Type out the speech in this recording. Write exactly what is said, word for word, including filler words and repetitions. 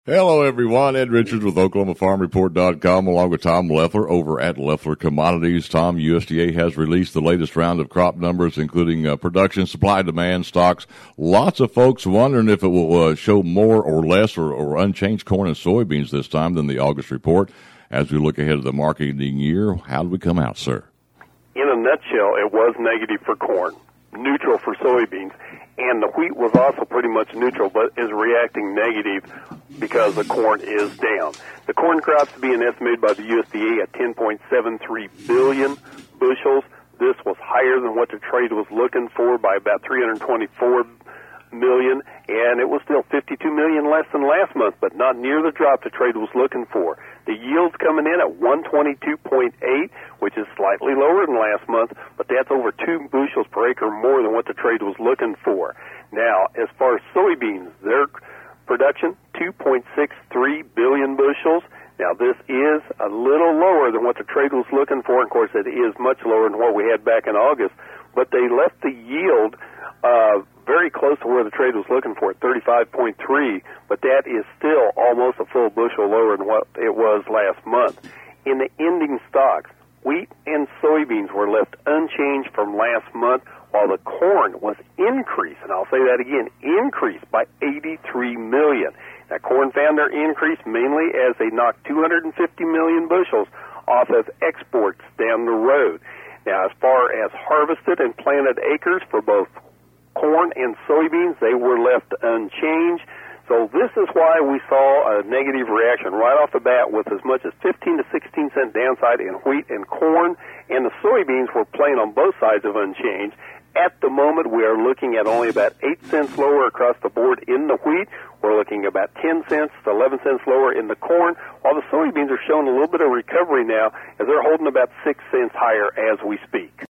Hello, everyone. Ed Richards with Oklahoma Farm Report dot com along with Tom Leffler over at Leffler Commodities. Tom, U S D A has released the latest round of crop numbers, including uh, production, supply, demand, stocks. Lots of folks wondering if it will uh, show more or less or, or unchanged corn and soybeans this time than the August report. As we look ahead of the marketing year, how did we come out, sir? In a nutshell, it was negative for corn, neutral for soybeans, and the wheat was also pretty much neutral, but is reacting negative because the corn is down. The corn crop's being estimated by the U S D A at ten point seven three billion bushels. This was higher than what the trade was looking for by about three hundred twenty-four million, and it was still fifty-two million less than last month, but not near the drop the trade was looking for. The yield's coming in at one twenty-two point eight, which is slightly lower than last month, but that's over two bushels per acre more than what the trade was looking for. Now, as far as soybeans, their production, two point six three billion bushels. Now, this is a little lower than what the trade was looking for. Of course, it is much lower than what we had back in August, but they left the yield uh, very close to where the trade was looking for at thirty-five point three, but that is still almost a full bushel lower than what it was last month. In the ending stocks, wheat and soybeans were left unchanged from last month, while the corn was increased, and I'll say that again, increased by eighty-three million. Now, corn found their increase mainly as they knocked two hundred fifty million bushels off of exports down the road. Now, as far as harvested and planted acres for both corn and soybeans, they were left unchanged. So this is why we saw a negative reaction right off the bat with as much as fifteen to sixteen cent downside in wheat and corn, and the soybeans were playing on both sides of unchanged. At the moment, we are looking at only about eight cents lower across the board in the wheat. We're looking about ten cents to eleven cents lower in the corn, while the soybeans are showing a little bit of recovery now as they're holding about six cents higher as we speak.